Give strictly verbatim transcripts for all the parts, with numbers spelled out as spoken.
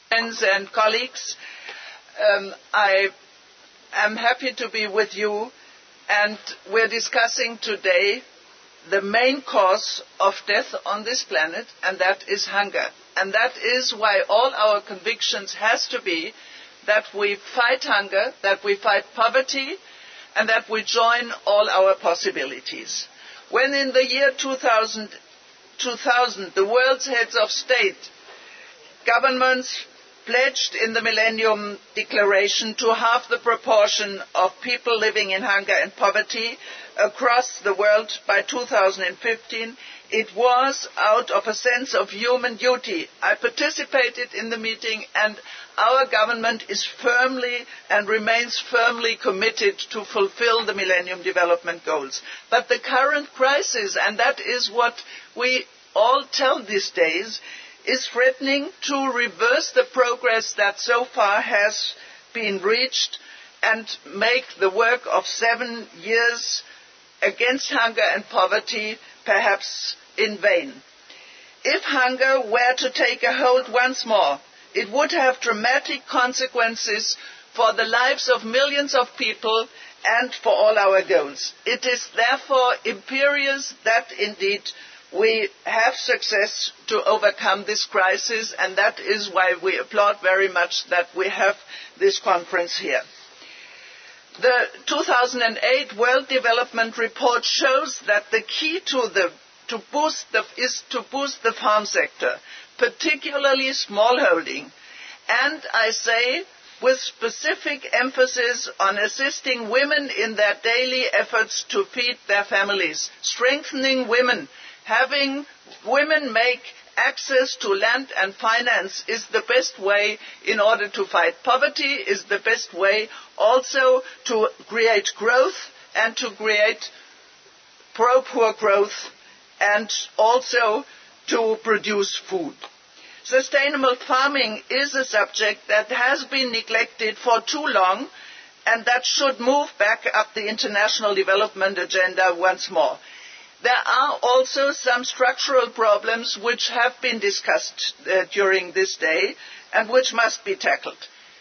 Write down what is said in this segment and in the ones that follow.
Friends and colleagues, um, I am happy to be with you, and we're discussing today the main cause of death on this planet, and that is hunger. And that is why all our convictions has to be that we fight hunger, that we fight poverty, and that we join all our possibilities. When in the year two thousand, two thousand the world's heads of state, governments pledged in the Millennium Declaration to halve the proportion of people living in hunger and poverty across the world by two thousand fifteen, it was out of a sense of human duty. I participated in the meeting, and our government is firmly and remains firmly committed to fulfill the Millennium Development Goals. But the current crisis, and that is what we all tell these days, is threatening to reverse the progress that so far has been reached and make the work of seven years against hunger and poverty perhaps in vain. If hunger were to take a hold once more, it would have dramatic consequences for the lives of millions of people and for all our goals. It is therefore imperious that indeed we have success to overcome this crisis, and that is why we applaud very much that we have this conference here. The two thousand eight World Development Report shows that the key to, the, to boost the, is to boost the farm sector, particularly smallholding, and I say with specific emphasis on assisting women in their daily efforts to feed their families, strengthening women. Having women make access to land and finance is the best way in order to fight poverty, is the best way also to create growth and to create pro-poor growth and also to produce food. Sustainable farming is a subject that has been neglected for too long and that should move back up the international development agenda once more. There are also some structural problems which have been discussed uh, during this day and which must be tackled.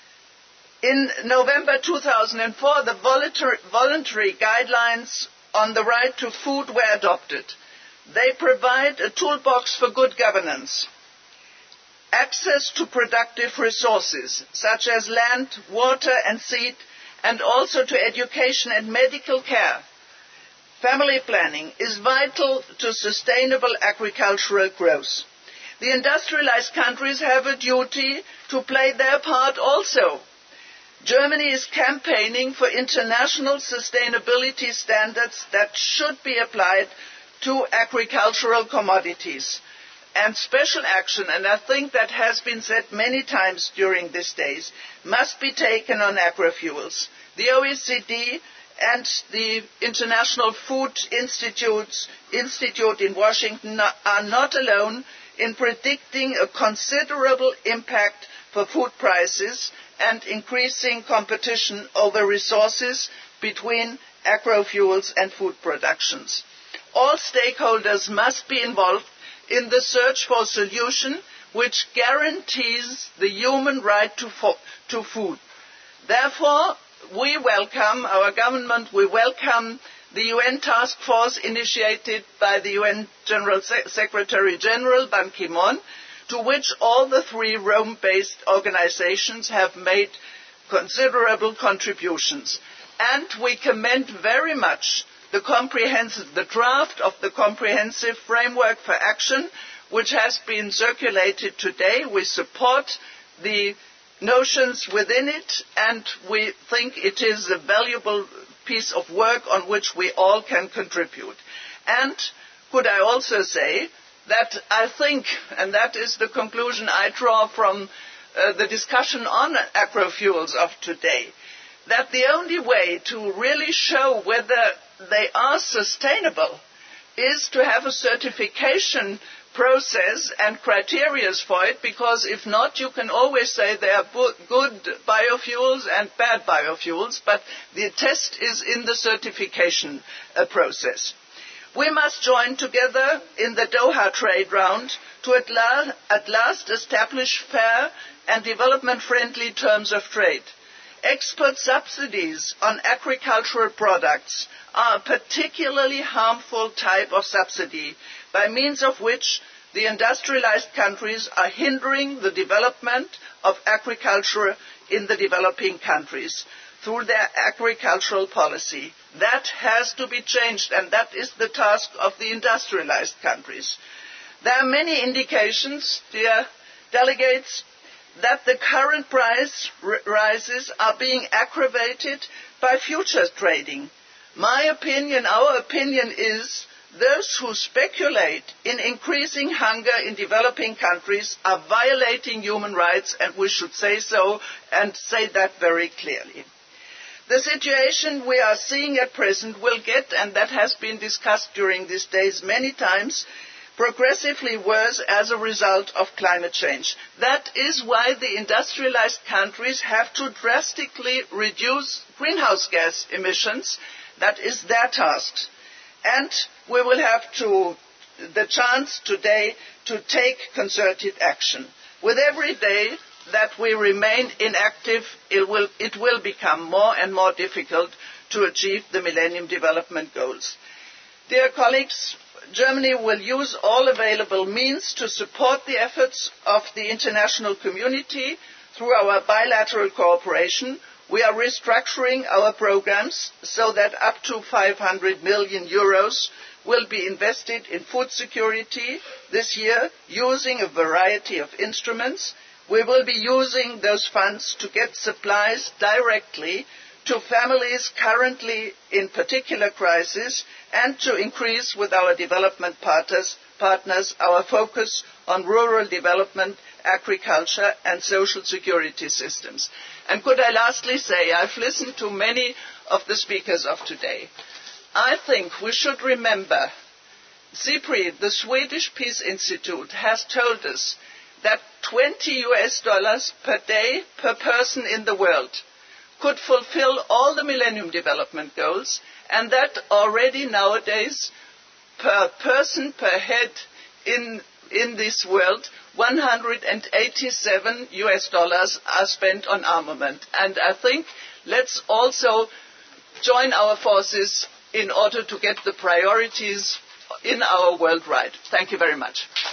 In November two thousand four, the voluntary, voluntary guidelines on the right to food were adopted. They provide a toolbox for good governance, access to productive resources such as land, water and seed, and also to education and medical care. Family planning is vital to sustainable agricultural growth. The industrialized countries have a duty to play their part also. Germany is campaigning for international sustainability standards that should be applied to agricultural commodities. And special action, and I think that has been said many times during these days, must be taken on agrofuels. The O E C D and the International Food Institute, Institute in Washington are not alone in predicting a considerable impact for food prices and increasing competition over resources between agrofuels and food productions. All stakeholders must be involved in the search for a solution which guarantees the human right to, fo- to food. Therefore, we welcome, our government, we welcome the U N task force initiated by the U N General Se- Secretary General Ban Ki-moon, to which all the three Rome-based organizations have made considerable contributions. And we commend very much the comprehensive, the draft of the comprehensive framework for action, which has been circulated today. We support the notions within it, and we think it is a valuable piece of work on which we all can contribute. And could I also say that I think, and that is the conclusion I draw from uh, the discussion on agrofuels of today, that the only way to really show whether they are sustainable is to have a certification process and criteria for it, because if not, you can always say they are good biofuels and bad biofuels, but the test is in the certification uh, process. We must join together in the Doha trade round to at, la- at last establish fair and development-friendly terms of trade. Export subsidies on agricultural products are a particularly harmful type of subsidy, by means of which the industrialized countries are hindering the development of agriculture in the developing countries through their agricultural policy. That has to be changed, and that is the task of the industrialized countries. There are many indications, dear delegates, that the current price r- rises are being aggravated by futures trading. My opinion, our opinion is those who speculate in increasing hunger in developing countries are violating human rights, and we should say so and say that very clearly. The situation we are seeing at present will get, and that has been discussed during these days many times, progressively worse as a result of climate change. That is why the industrialized countries have to drastically reduce greenhouse gas emissions. That is their task. And we will have to, the chance today to take concerted action. With every day that we remain inactive, it will, it will become more and more difficult to achieve the Millennium Development Goals. Dear colleagues, Germany will use all available means to support the efforts of the international community through our bilateral cooperation. We are restructuring our programs so that up to five hundred million euros will be invested in food security this year using a variety of instruments. We will be using those funds to get supplies directly to families currently in particular crisis, and to increase with our development partners, partners our focus on rural development, agriculture and social security systems. And could I lastly say, I've listened to many of the speakers of today. I think we should remember, SIPRI, the Swedish Peace Institute, has told us that twenty U S dollars per day per person in the world could fulfill all the Millennium Development Goals, and that already nowadays per person per head in, in this world, one hundred eighty-seven U S dollars are spent on armament. And I think let's also join our forces in order to get the priorities in our world right. Thank you very much.